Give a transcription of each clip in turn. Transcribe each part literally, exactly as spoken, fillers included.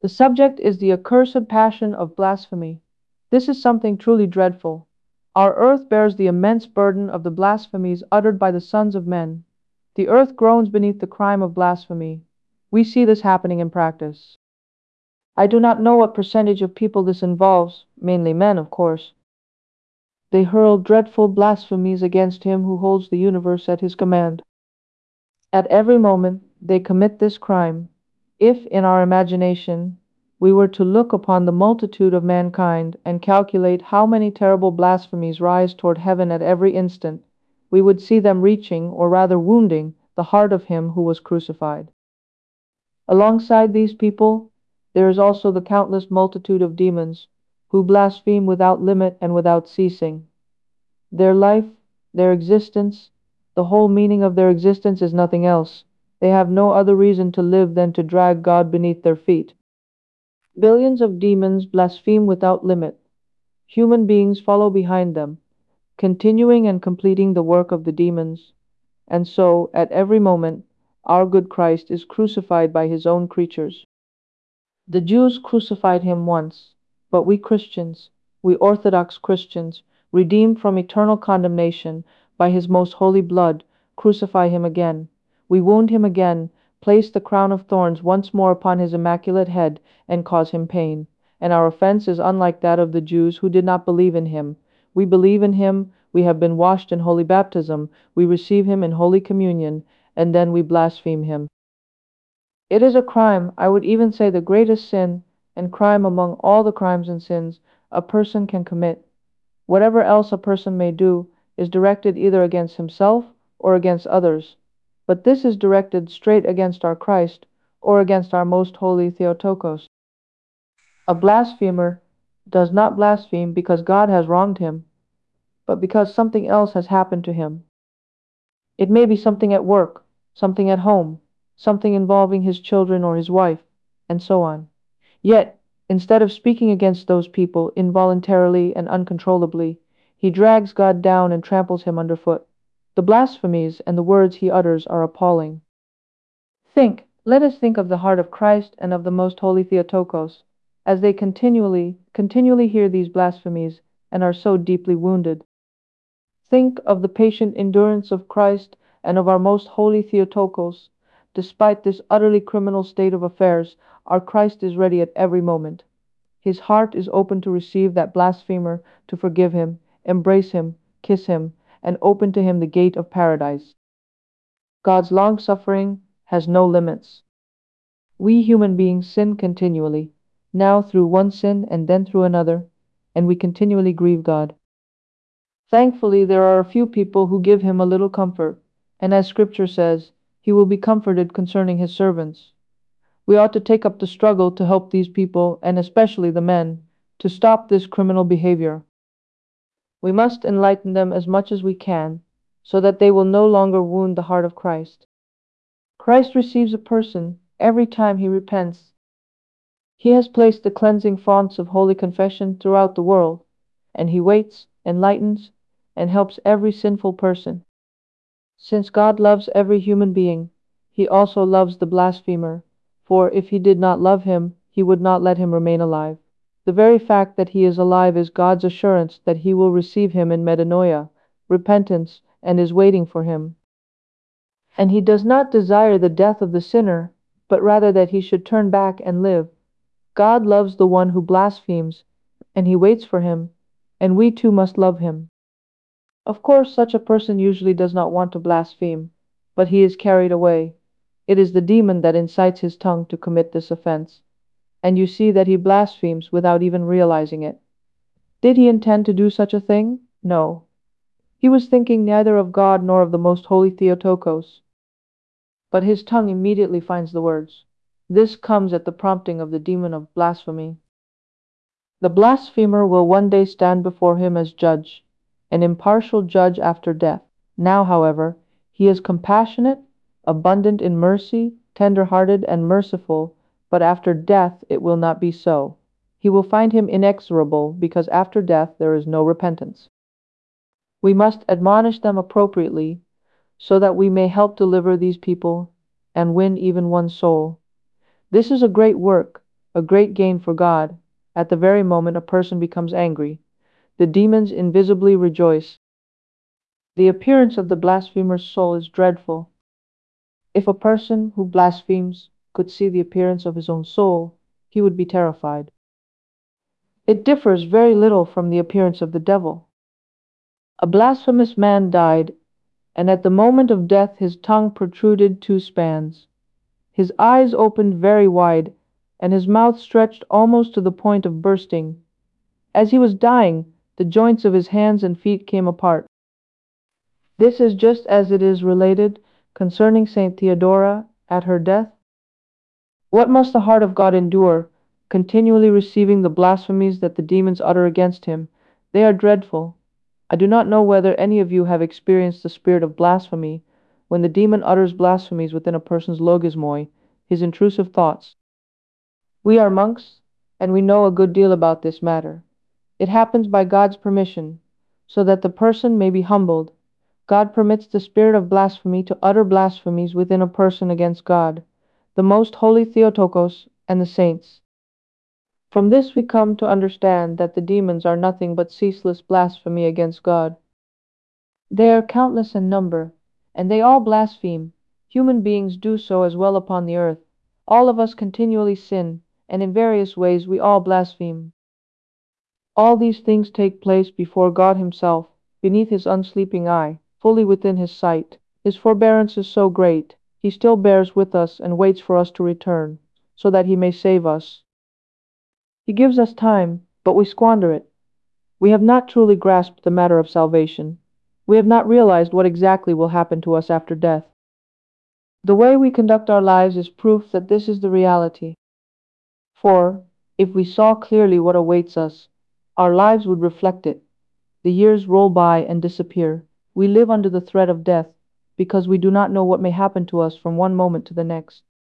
The subject is the accursed passion of blasphemy. This is something truly dreadful. Our earth bears the immense burden of the blasphemies uttered by the sons of men. The earth groans beneath the crime of blasphemy. We see this happening in practice. I do not know what percentage of people this involves, mainly men, of course. They hurl dreadful blasphemies against him who holds the universe at his command. At every moment they commit this crime. If, in our imagination, we were to look upon the multitude of mankind and calculate how many terrible blasphemies rise toward heaven at every instant, we would see them reaching, or rather wounding, the heart of him who was crucified. Alongside these people, there is also the countless multitude of demons, who blaspheme without limit and without ceasing. Their life, their existence, the whole meaning of their existence is nothing else. They have no other reason to live than to drag God beneath their feet. Billions of demons blaspheme without limit. Human beings follow behind them, continuing and completing the work of the demons. And so, at every moment, our good Christ is crucified by his own creatures. The Jews crucified him once, but we Christians, we Orthodox Christians, redeemed from eternal condemnation by his most holy blood, crucify him again. We wound him again, place the crown of thorns once more upon his immaculate head, and cause him pain. And our offense is unlike that of the Jews who did not believe in him. We believe in him, we have been washed in holy baptism, we receive him in holy communion, and then we blaspheme him. It is a crime, I would even say the greatest sin and crime among all the crimes and sins a person can commit. Whatever else a person may do is directed either against himself or against others, but this is directed straight against our Christ or against our most holy Theotokos. A blasphemer does not blaspheme because God has wronged him, but because something else has happened to him. It may be something at work, something at home, something involving his children or his wife, and so on. Yet, instead of speaking against those people involuntarily and uncontrollably, he drags God down and tramples him underfoot. The blasphemies and the words he utters are appalling. Think, let us think of the heart of Christ and of the most holy Theotokos, as they continually, continually hear these blasphemies and are so deeply wounded. Think of the patient endurance of Christ and of our most holy Theotokos. Despite this utterly criminal state of affairs, our Christ is ready at every moment. His heart is open to receive that blasphemer, to forgive him, embrace him, kiss him, and open to him the gate of paradise. God's long-suffering has no limits. We human beings sin continually, now through one sin and then through another, and we continually grieve God. Thankfully, there are a few people who give him a little comfort, and as Scripture says, he will be comforted concerning his servants. We ought to take up the struggle to help these people, and especially the men, to stop this criminal behavior. We must enlighten them as much as we can, so that they will no longer wound the heart of Christ. Christ receives a person every time he repents. He has placed the cleansing fonts of holy confession throughout the world, and he waits, enlightens, and helps every sinful person. Since God loves every human being, he also loves the blasphemer, for if he did not love him, he would not let him remain alive. The very fact that he is alive is God's assurance that he will receive him in metanoia, repentance, and is waiting for him. And he does not desire the death of the sinner, but rather that he should turn back and live. God loves the one who blasphemes, and he waits for him, and we too must love him. Of course, such a person usually does not want to blaspheme, but he is carried away. It is the demon that incites his tongue to commit this offense, and you see that he blasphemes without even realizing it. Did he intend to do such a thing? No. He was thinking neither of God nor of the most holy Theotokos. But his tongue immediately finds the words. This comes at the prompting of the demon of blasphemy. The blasphemer will one day stand before him as judge, an impartial judge after death. Now, however, he is compassionate, abundant in mercy, tender-hearted, and merciful, but after death it will not be so. He will find him inexorable, because after death there is no repentance. We must admonish them appropriately, so that we may help deliver these people and win even one soul. This is a great work, a great gain for God. At the very moment a person becomes angry, the demons invisibly rejoice. The appearance of the blasphemer's soul is dreadful. If a person who blasphemes could see the appearance of his own soul, he would be terrified. It differs very little from the appearance of the devil. A blasphemous man died, and at the moment of death his tongue protruded two spans. His eyes opened very wide, and his mouth stretched almost to the point of bursting. As he was dying, the joints of his hands and feet came apart. This is just as it is related concerning Saint Theodora at her death. What must the heart of God endure, continually receiving the blasphemies that the demons utter against him? They are dreadful. I do not know whether any of you have experienced the spirit of blasphemy, when the demon utters blasphemies within a person's logismoi, his intrusive thoughts. We are monks, and we know a good deal about this matter. It happens by God's permission, so that the person may be humbled. God permits the spirit of blasphemy to utter blasphemies within a person against God, the most holy Theotokos, and the saints. From this we come to understand that the demons are nothing but ceaseless blasphemy against God. They are countless in number, and they all blaspheme. Human beings do so as well upon the earth. All of us continually sin, and in various ways we all blaspheme. All these things take place before God Himself, beneath His unsleeping eye, fully within His sight. His forbearance is so great, He still bears with us and waits for us to return, so that He may save us. He gives us time, but we squander it. We have not truly grasped the matter of salvation. We have not realized what exactly will happen to us after death. The way we conduct our lives is proof that this is the reality. For, if we saw clearly what awaits us, our lives would reflect it. The years roll by and disappear. We live under the threat of death, because we do not know what may happen to us from one moment to the next.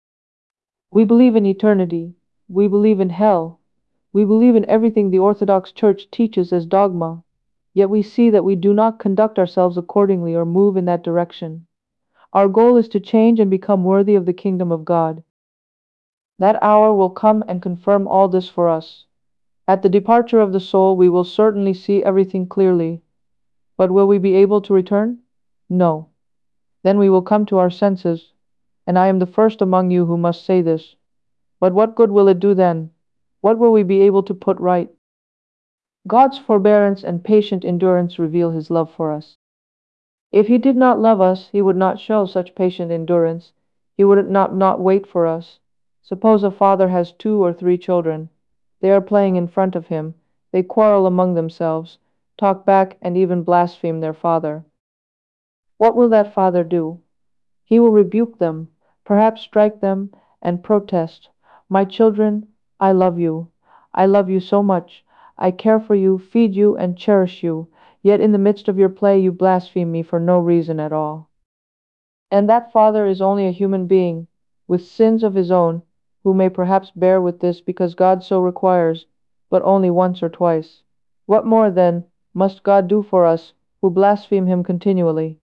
We believe in eternity. We believe in hell. We believe in everything the Orthodox Church teaches as dogma. Yet we see that we do not conduct ourselves accordingly or move in that direction. Our goal is to change and become worthy of the kingdom of God. That hour will come and confirm all this for us. At the departure of the soul we will certainly see everything clearly. But will we be able to return? No. Then we will come to our senses, and I am the first among you who must say this. But what good will it do then? What will we be able to put right? God's forbearance and patient endurance reveal His love for us. If He did not love us, He would not show such patient endurance. He would not not wait for us. Suppose a father has two or three children. They are playing in front of him. They quarrel among themselves, talk back, and even blaspheme their father. What will that father do? He will rebuke them, perhaps strike them, and protest, "My children, I love you. I love you so much. I care for you, feed you, and cherish you. Yet in the midst of your play you blaspheme me for no reason at all." And that father is only a human being, with sins of his own, who may perhaps bear with this because God so requires, but only once or twice. What more, then, must God do for us, who blaspheme Him continually?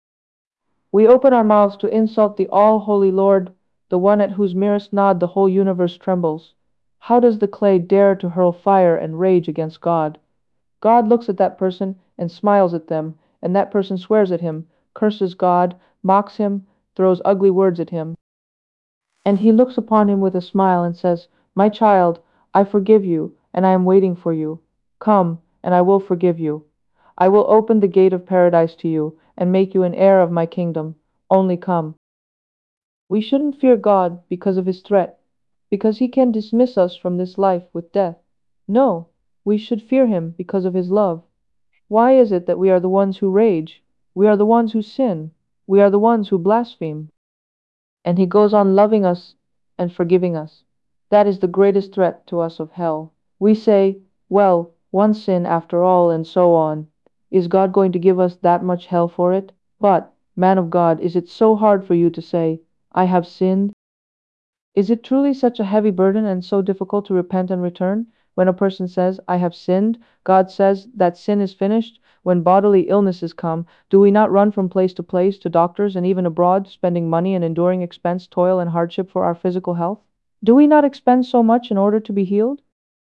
We open our mouths to insult the all-holy Lord, the one at whose merest nod the whole universe trembles. How does the clay dare to hurl fire and rage against God? God looks at that person and smiles at them, and that person swears at Him, curses God, mocks Him, throws ugly words at Him. And He looks upon him with a smile and says, "My child, I forgive you, and I am waiting for you. Come, and I will forgive you. I will open the gate of paradise to you, and make you an heir of my kingdom. Only come." We shouldn't fear God because of His threat, because He can dismiss us from this life with death. No, we should fear Him because of His love. Why is it that we are the ones who rage? We are the ones who sin. We are the ones who blaspheme. And He goes on loving us and forgiving us. That is the greatest threat to us of hell. We say, "Well, one sin after all," and so on. Is God going to give us that much hell for it? But, man of God, is it so hard for you to say, "I have sinned"? Is it truly such a heavy burden and so difficult to repent and return? When a person says, "I have sinned," God says that sin is finished. When bodily illnesses come, do we not run from place to place, to doctors, and even abroad, spending money and enduring expense, toil, and hardship for our physical health? Do we not expend so much in order to be healed?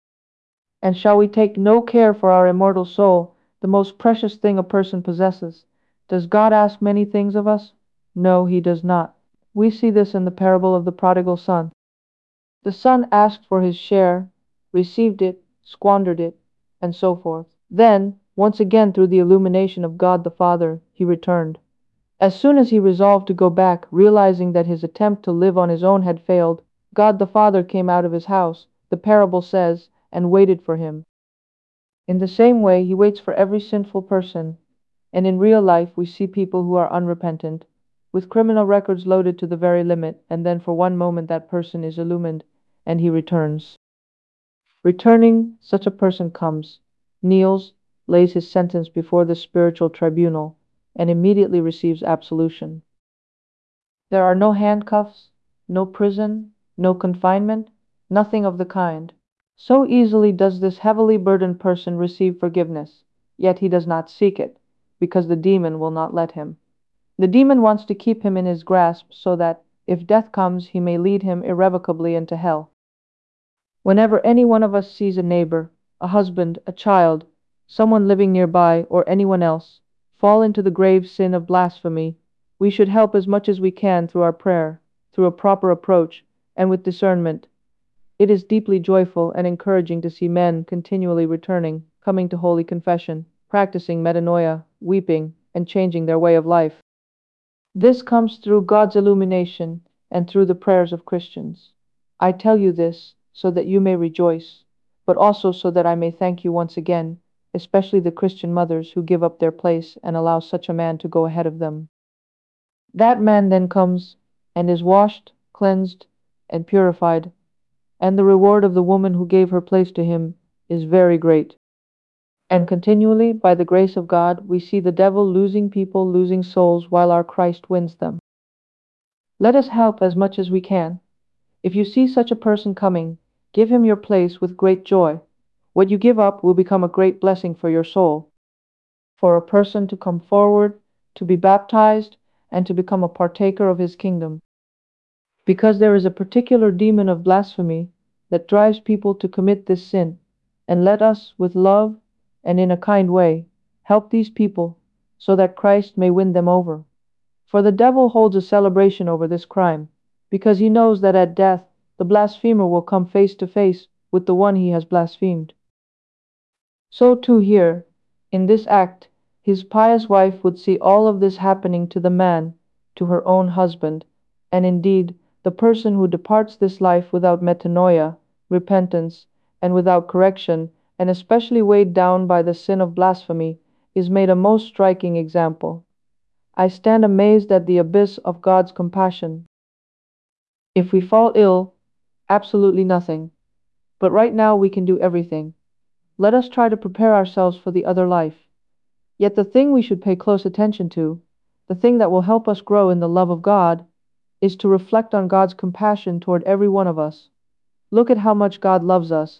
And shall we take no care for our immortal soul, the most precious thing a person possesses? Does God ask many things of us? No, he does not. We see this in the parable of the prodigal son. The son asked for his share, received it, squandered it, and so forth. Then, once again through the illumination of God the Father, he returned. As soon as he resolved to go back, realizing that his attempt to live on his own had failed, God the Father came out of his house, the parable says, and waited for him. In the same way, he waits for every sinful person, and in real life we see people who are unrepentant, with criminal records loaded to the very limit, and then for one moment that person is illumined, and he returns. Returning, such a person comes, kneels, lays his sentence before the spiritual tribunal, and immediately receives absolution. There are no handcuffs, no prison, no confinement, nothing of the kind. So easily does this heavily burdened person receive forgiveness, yet he does not seek it, because the demon will not let him. The demon wants to keep him in his grasp so that, if death comes, he may lead him irrevocably into hell. Whenever any one of us sees a neighbor, a husband, a child, someone living nearby, or anyone else, fall into the grave sin of blasphemy, we should help as much as we can through our prayer, through a proper approach, and with discernment. It is deeply joyful and encouraging to see men continually returning, coming to holy confession, practicing metanoia, weeping, and changing their way of life. This comes through God's illumination and through the prayers of Christians. I tell you this so that you may rejoice, but also so that I may thank you once again, especially the Christian mothers who give up their place and allow such a man to go ahead of them. That man then comes and is washed, cleansed, and purified, and the reward of the woman who gave her place to him is very great. And continually, by the grace of God, we see the devil losing people, losing souls, while our Christ wins them. Let us help as much as we can. If you see such a person coming, give him your place with great joy. What you give up will become a great blessing for your soul. For a person to come forward, to be baptized, and to become a partaker of his kingdom. Because there is a particular demon of blasphemy that drives people to commit this sin, and let us, with love and in a kind way, help these people so that Christ may win them over. For the devil holds a celebration over this crime, because he knows that at death the blasphemer will come face to face with the one he has blasphemed. So too here, in this act, his pious wife would see all of this happening to the man, to her own husband, and indeed, the person who departs this life without metanoia, repentance, and without correction, and especially weighed down by the sin of blasphemy, is made a most striking example. I stand amazed at the abyss of God's compassion. If we fall ill, absolutely nothing. But right now we can do everything. Let us try to prepare ourselves for the other life. Yet the thing we should pay close attention to, the thing that will help us grow in the love of God, is to reflect on God's compassion toward every one of us. Look at how much God loves us.